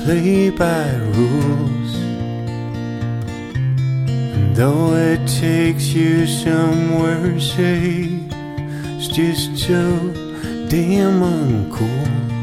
play by rules. And though it takes you somewhere safe, it's just so damn uncool.